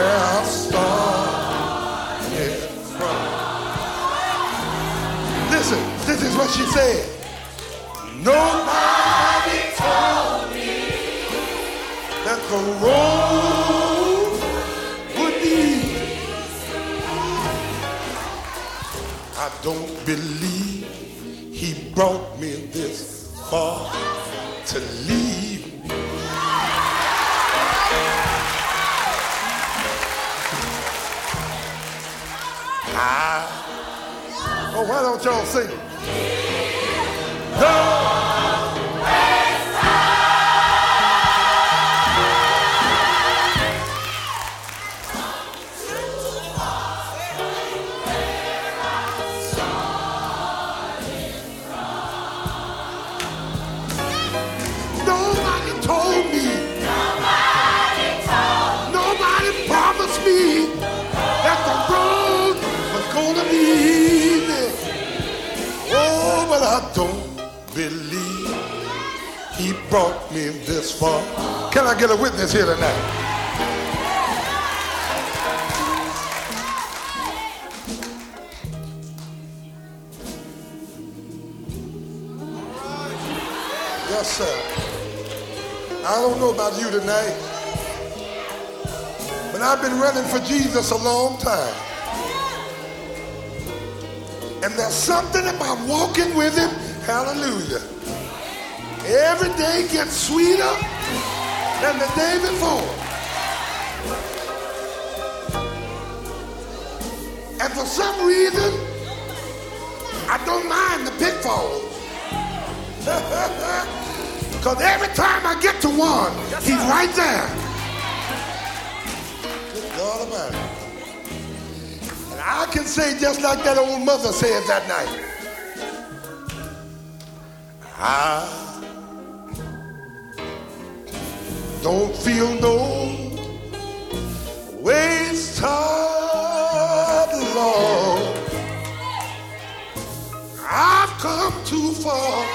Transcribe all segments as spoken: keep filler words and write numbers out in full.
where I started from. Listen, this is what she said. Nobody told me that the road would be. I don't believe he brought me this far to leave me. I, oh, why don't y'all sing it? No. I don't believe he brought me this far. Can I get a witness here tonight? Yes, sir. I don't know about you tonight, but I've been running for Jesus a long time. And there's something about walking with him, hallelujah. Every day gets sweeter than the day before. And for some reason, I don't mind the pitfalls. Because every time I get to one, he's right there. Good God Almighty. I can say just like that old mother said that night. I don't feel no waste of love. I've come too far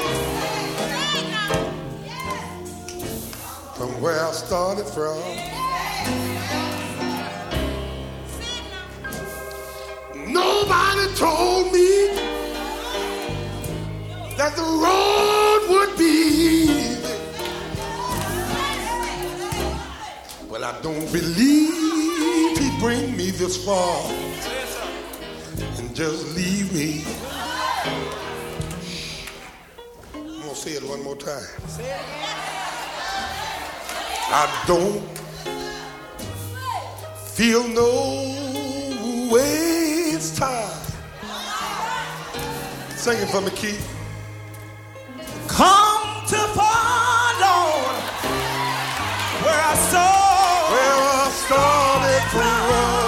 from where I started from. Nobody told me that the road would be easy. Well, I don't believe he'd bring me this far and just leave me. I'm gonna say it one more time. I don't feel no way. It's time. Sing it for me, Keith. Come to follow where I saw, where I started from.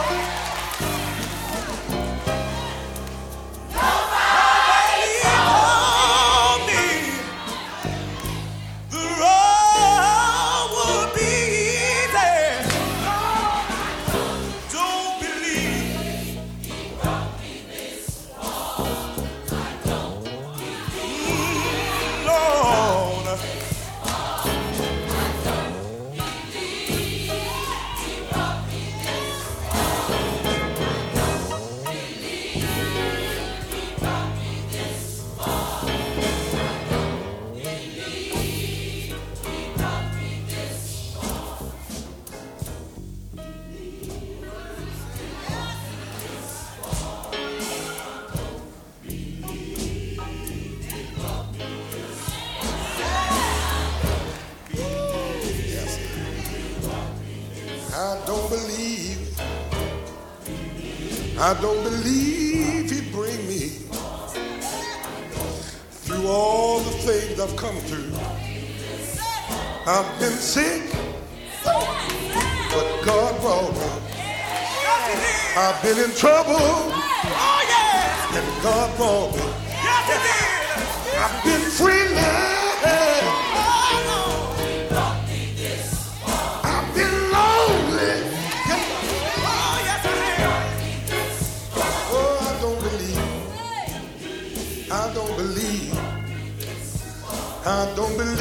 Nobody told me the road would be easy. Don't believe. I don't believe, I don't believe he'd bring me through all the things I've come through. I've been sick, but God brought me. I've been in trouble, and God brought me. I've been friendly. I don't believe